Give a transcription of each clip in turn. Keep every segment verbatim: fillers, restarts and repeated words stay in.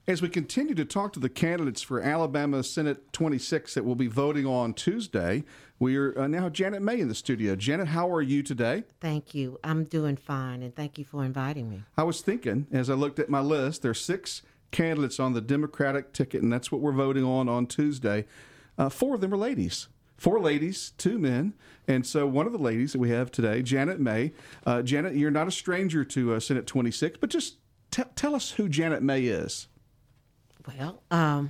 As we continue to talk to the candidates for Alabama Senate twenty-six that we'll be voting on Tuesday, we are uh, now Janet May in the studio. Janet, how are you today? Thank you. I'm doing fine, and thank you for inviting me. I was thinking, as I looked at my list, there's six candidates on the Democratic ticket, and that's what we're voting on on Tuesday. Uh, four of them are ladies. Four ladies, two men. And so one of the ladies that we have today, Janet May. Uh, Janet, you're not a stranger to uh, Senate twenty-six, but just t- tell us who Janet May is. Well, um,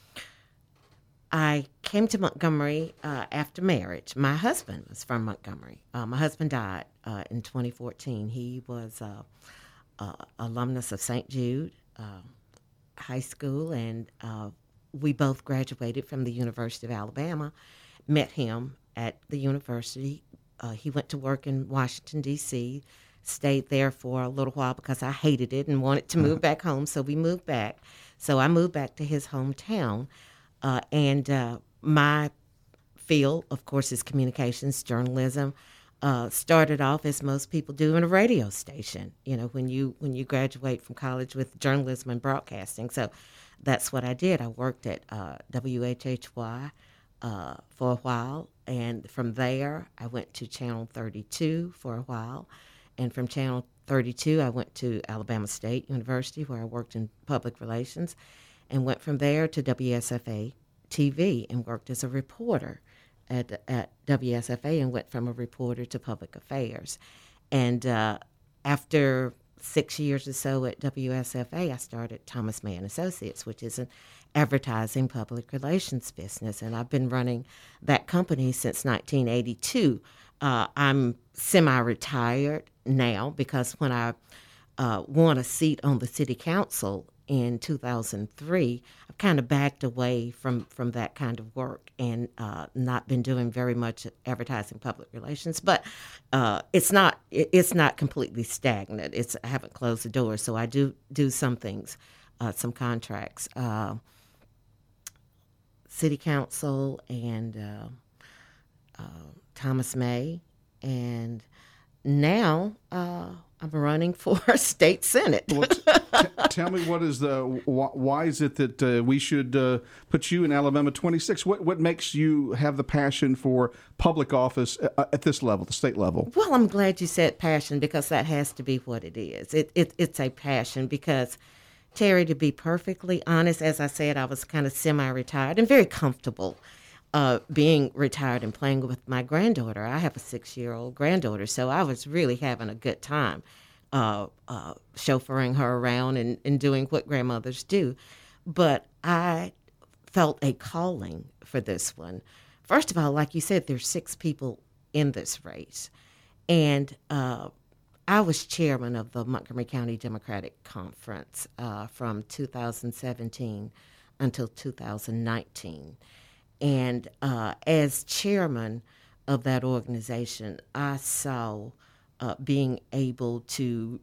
I came to Montgomery uh, after marriage. My husband was from Montgomery. Uh, my husband died uh, in twenty fourteen. He was uh, uh, alumnus of Saint Jude uh, High School, and uh, we both graduated from the University of Alabama. Met him at the university. Uh, he went to work in Washington, D C, stayed there for a little while because I hated it and wanted to move back home, so we moved back. So I moved back to his hometown, uh, and uh, my field, of course, is communications, journalism. Uh, started off, as most people do, in a radio station, you know, when you when you graduate from college with journalism and broadcasting. So that's what I did. I worked at uh, W H H Y uh, for a while, and from there I went to Channel thirty-two for a while, and from Channel thirty-two I went to Alabama State University, where I worked in public relations, and went from there to W S F A T V and worked as a reporter at at W S F A, and went from a reporter to public affairs. And uh, after six years or so at W S F A, I started Thomas May and Associates, which is an advertising public relations business, and I've been running that company since nineteen eighty-two. Uh, I'm semi-retired now because when I uh, won a seat on the city council in two thousand three, I've kind of backed away from, from that kind of work and uh, not been doing very much advertising public relations. But uh, it's not it's not completely stagnant. It's I haven't closed the door, so I do do some things, uh, some contracts, uh, city council and uh, uh, Thomas May, and now uh, I'm running for state senate. Well, t- t- tell me, what is the wh- why is it that uh, we should uh, put you in Alabama twenty-six? What what makes you have the passion for public office uh, at this level, the state level? Well, I'm glad you said passion, because that has to be what it is. It, it it's a passion because, Terry, to be perfectly honest, as I said, I was kind of semi-retired and very comfortable Uh, being retired and playing with my granddaughter. I have a six-year-old granddaughter, so I was really having a good time uh, uh, chauffeuring her around and, and doing what grandmothers do. But I felt a calling for this one. First of all, like you said, there's six people in this race. And uh, I was chairman of the Montgomery County Democratic Conference uh, from two thousand seventeen until two thousand nineteen. And uh, as chairman of that organization, I saw uh, being able to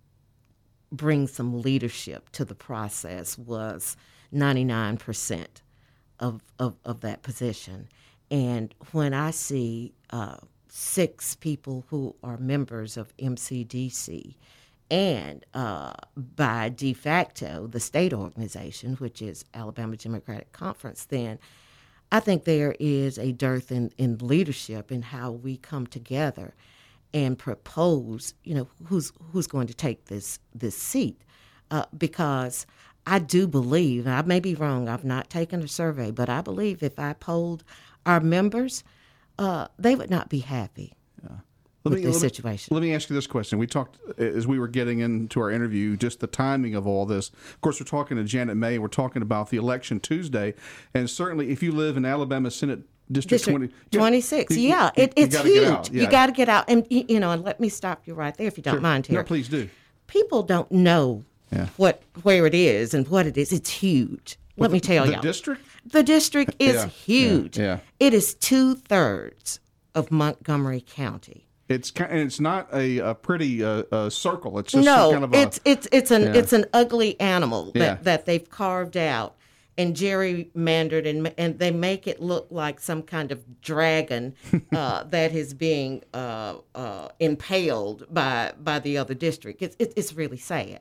bring some leadership to the process was ninety-nine percent of, of, of that position. And when I see uh, six people who are members of M C D C and uh, by de facto the state organization, which is Alabama Democratic Conference, then I think there is a dearth in, in leadership in how we come together and propose, you know, who's who's going to take this this seat. Uh, because I do believe, and I may be wrong, I've not taken a survey, but I believe if I polled our members, uh, they would not be happy Yeah. with me, this let me, situation. Let me ask you this question. We talked, as we were getting into our interview, just the timing of all this. Of course, we're talking to Janet May. We're talking about the election Tuesday. And certainly, if you live in Alabama Senate District, District twenty, twenty-six, you, yeah, you, it, it's you huge. Yeah. You got to get out. And, you, you know, and let me stop you right there if you don't Sure. mind, Terry. No, please do. People don't know Yeah. what where it is and what it is. It's huge. Let What, me tell the y'all. The district? The district is Yeah, huge. yeah, yeah. It is two-thirds of Montgomery County. It's kind, and it's not a, a pretty uh, uh, circle. It's just No, kind of a, it's it's it's an yeah. it's an ugly animal that, Yeah. that they've carved out and gerrymandered, and and they make it look like some kind of dragon uh, that is being uh, uh, impaled by by the other district. It's it, it's really sad.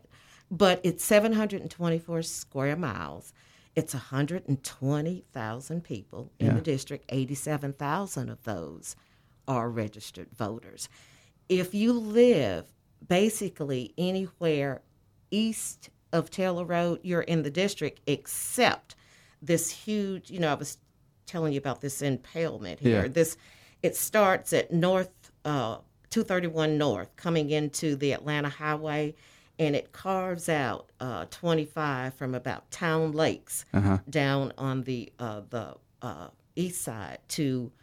but it's seven hundred twenty-four square miles. It's one hundred twenty thousand people in Yeah. the district. eighty-seven thousand of those are registered voters. If you live basically anywhere east of Taylor Road, you're in the district, except this huge, you know, I was telling you about this impalement here. Yeah. This, it starts at North, uh, two thirty-one North, coming into the Atlanta Highway, and it carves out uh, twenty-five from about Town Lakes Uh-huh. down on the uh, the uh, east side to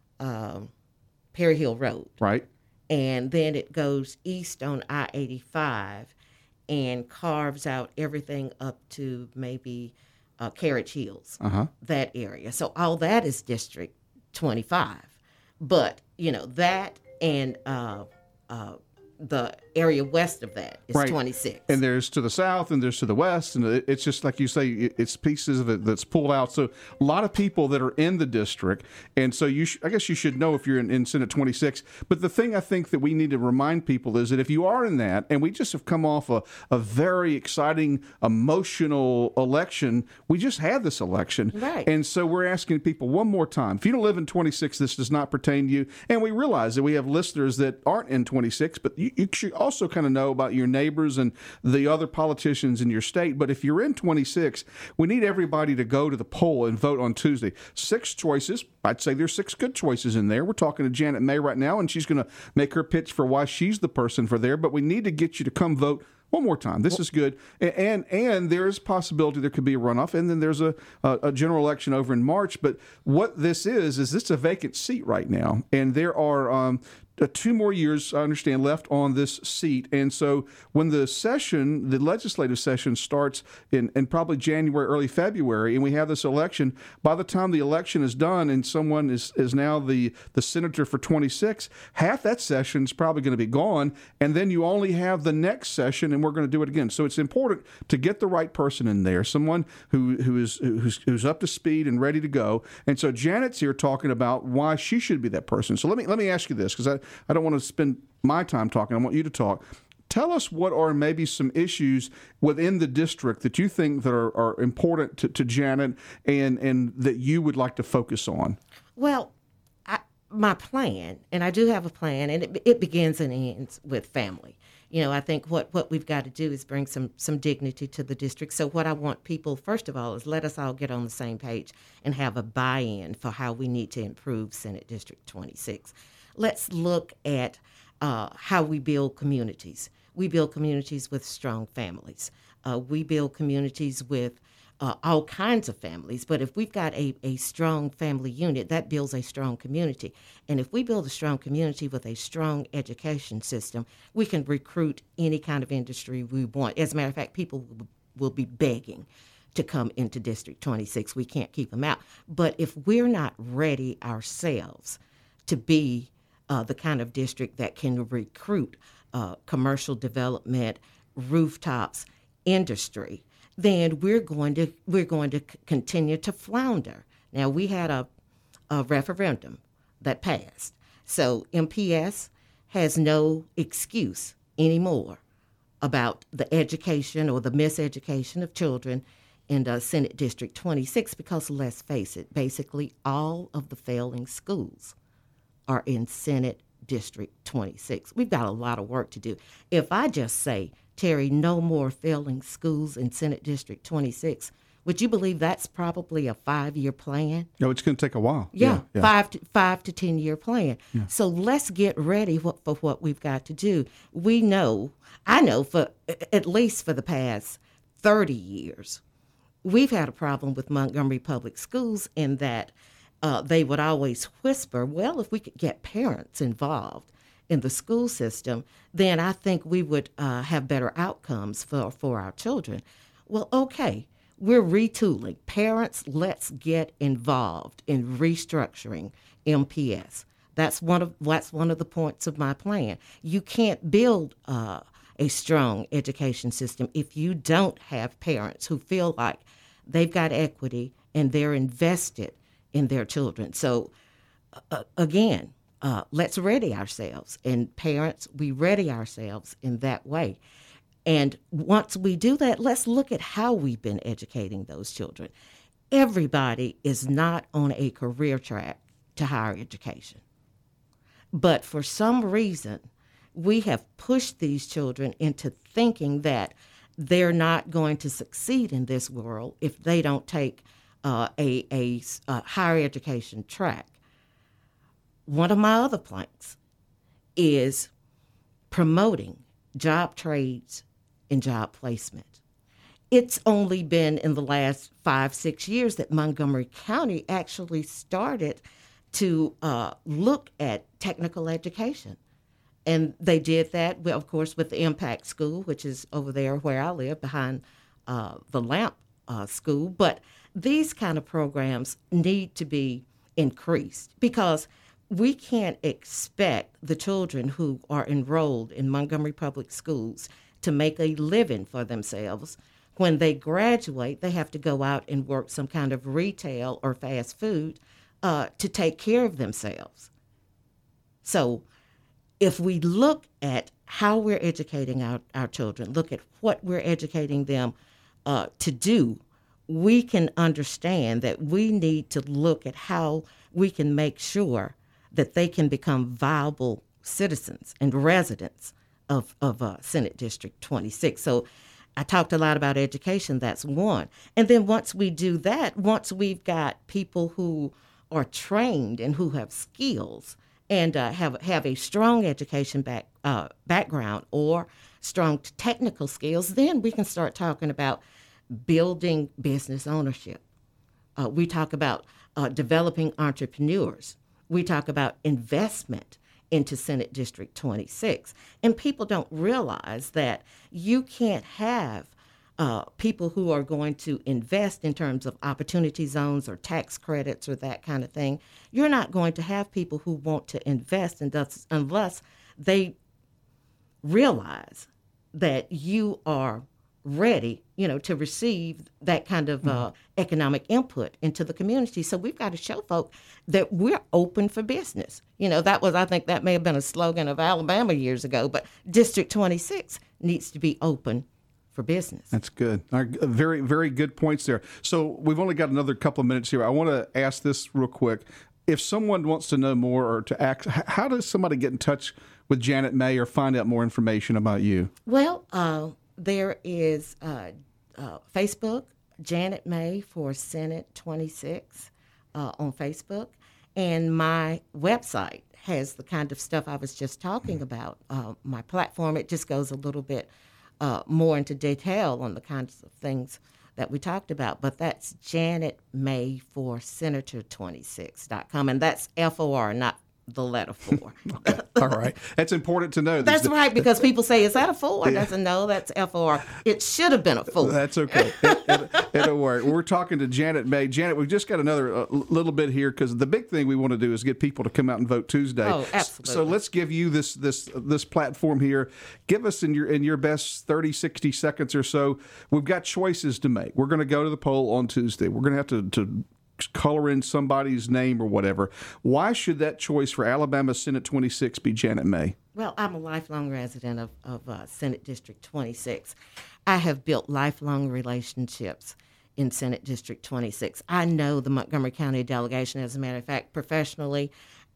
um, Perry Hill Road. Right. And then it goes east on I eighty-five and carves out everything up to maybe uh, Carriage Hills, Uh-huh. that area. So all that is District twenty-five. But, you know, that and uh, uh, the area west of that is Right. twenty-six. And there's to the south and there's to the west, and it- it's just like you say, it- it's pieces of it that's pulled out. So a lot of people that are in the district, and so you, sh- I guess you should know if you're in, in Senate twenty-six. But the thing I think that we need to remind people is that if you are in that, and we just have come off a, a very exciting, emotional election, we just had this election, Right. and so we're asking people one more time: if you don't live in twenty-six, this does not pertain to you. And we realize that we have listeners that aren't in twenty-six, but you, you should also kind of know about your neighbors and the other politicians in your state. But if you're in twenty-six, we need everybody to go to the poll and vote on Tuesday. Six choices. I'd say there's six good choices in there. We're talking to Janet May right now, and she's going to make her pitch for why she's the person for there. But we need to get you to come vote one more time. This is good. And and, and there is possibility there could be a runoff, and then there's a, a, a general election over in March. But what this is, is this a vacant seat right now. And there are um, uh, two more years, I understand, left on this seat. And so when the session, the legislative session starts in, in probably January, early February, and we have this election, by the time the election is done and someone is, is now the, the senator for twenty-six, half that session is probably going to be gone. And then you only have the next session, and we're going to do it again. So it's important to get the right person in there, someone who, who is who's, who's up to speed and ready to go. And so Janet's here talking about why she should be that person. So let me let me ask you this, because I, I don't want to spend my time talking. I want you to talk. Tell us what are maybe some issues within the district that you think that are, are important to, to Janet and, and that you would like to focus on. Well, I, my plan, and I do have a plan, and it, it begins and ends with family. You know, I think what, what we've got to do is bring some some dignity to the district. So what I want people, first of all, is let us all get on the same page and have a buy-in for how we need to improve Senate District twenty-six. Let's look at uh, how we build communities. We build communities with strong families. Uh, we build communities with uh, all kinds of families. But if we've got a, a strong family unit, that builds a strong community. And if we build a strong community with a strong education system, we can recruit any kind of industry we want. As a matter of fact, people will, will be begging to come into District twenty-six. We can't keep them out. But if we're not ready ourselves to be uh, the kind of district that can recruit uh, commercial development, rooftops, industry, then we're going to we're going to c- continue to flounder. Now, we had a, a referendum that passed, so M P S has no excuse anymore about the education or the miseducation of children in uh, Senate District twenty-six, because let's face it, basically all of the failing schools are in Senate District twenty-six. We've got a lot of work to do. If I just say, Terry, no more failing schools in Senate District twenty-six, would you believe that's probably a five-year plan? No, it's going to take a while. Yeah, five to five to ten year plan. Yeah. So let's get ready for, for what we've got to do. We know, I know, for at least for the past thirty years, we've had a problem with Montgomery Public Schools in that uh, they would always whisper, well, if we could get parents involved in the school system, then I think we would uh, have better outcomes for, for our children. Well, okay, we're retooling. Parents, let's get involved in restructuring M P S. That's one of that's one of the points of my plan. You can't build uh, a strong education system if you don't have parents who feel like they've got equity and they're invested in their children. So, uh, again, uh, let's ready ourselves. And parents, we ready ourselves in that way. And once we do that, let's look at how we've been educating those children. Everybody is not on a career track to higher education. But for some reason, we have pushed these children into thinking that they're not going to succeed in this world if they don't take uh, a, a, a higher education track. One of my other planks is promoting job trades and job placement. It's only been in the last five, six years that Montgomery County actually started to uh, look at technical education. And they did that, well, of course, with the Impact School, which is over there where I live, behind uh, the Lamp uh, School. But these kind of programs need to be increased because we can't expect the children who are enrolled in Montgomery Public Schools to make a living for themselves. When they graduate, they have to go out and work some kind of retail or fast food uh, to take care of themselves. So if we look at how we're educating our, our children, look at what we're educating them uh, to do, we can understand that we need to look at how we can make sure that they can become viable citizens and residents of, of uh, Senate District twenty-six. So I talked a lot about education, that's one. And then once we do that, once we've got people who are trained and who have skills and uh, have have a strong education back, uh, background or strong technical skills, then we can start talking about building business ownership. Uh, we talk about uh, developing entrepreneurs. We talk about investment into Senate District twenty-six. And people don't realize that you can't have uh, people who are going to invest in terms of opportunity zones or tax credits or that kind of thing. You're not going to have people who want to invest in this unless they realize that you are ready, you know, to receive that kind of uh, economic input into the community. So we've got to show folk that we're open for business. You know, that was, I think that may have been a slogan of Alabama years ago, but District twenty-six needs to be open for business. That's good. All right, very, very good points there. So we've only got another couple of minutes here. I want to ask this real quick. If someone wants to know more or to act, how does somebody get in touch with Janet May or find out more information about you? Well, uh, there is uh, uh, Facebook, Janet May for Senate twenty-six uh, on Facebook. And my website has the kind of stuff I was just talking about. Uh, my platform, it just goes a little bit uh, more into detail on the kinds of things that we talked about. But that's Janet May for Senator twenty-six dot com. And that's F O R, not the letter four. Okay. All right. That's important to know. That's the, right, because people say, is that a four? Yeah. Doesn't know that's F O R. It should have been a four. That's okay. It, it, it'll work. We're talking to Janet May. Janet, we've just got another uh, little bit here because the big thing we want to do is get people to come out and vote Tuesday. Oh, absolutely. So let's give you this this this platform here. Give us in your in your best thirty, sixty seconds or so. We've got choices to make. We're going to go to the poll on Tuesday. We're going to have to, to color in somebody's name or whatever. Why should that choice for Alabama Senate twenty-six be Janet May? Well, I'm a lifelong resident of, of uh, Senate District twenty-six. I have built lifelong relationships in Senate District twenty-six. I know the Montgomery County delegation. As a matter of fact, professionally,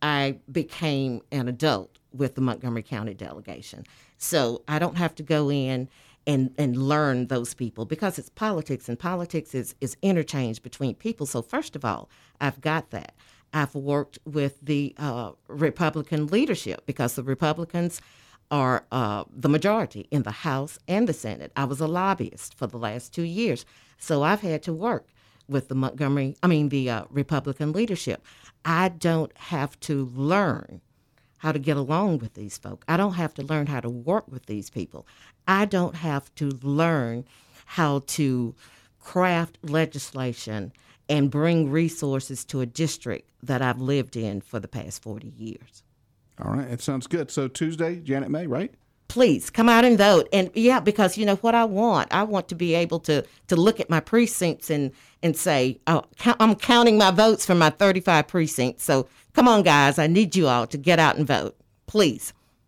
I became an adult with the Montgomery County delegation. So I don't have to go in and and learn those people because it's politics, and politics is, is interchange between people. So first of all, I've got that. I've worked with the uh, Republican leadership because the Republicans are uh, the majority in the House and the Senate. I was a lobbyist for the last two years, so I've had to work with the Montgomery, I mean the uh, Republican leadership. I don't have to learn how to get along with these folk. I don't have to learn how to work with these people. I don't have to learn how to craft legislation and bring resources to a district that I've lived in for the past forty years. All right, that sounds good. So Tuesday, Janet May, right? Please come out and vote. And yeah, because you know what I want? I want to be able to to look at my precincts and, and say, oh, I'm counting my votes for my thirty-five precincts. So come on, guys, I need you all to get out and vote. Please.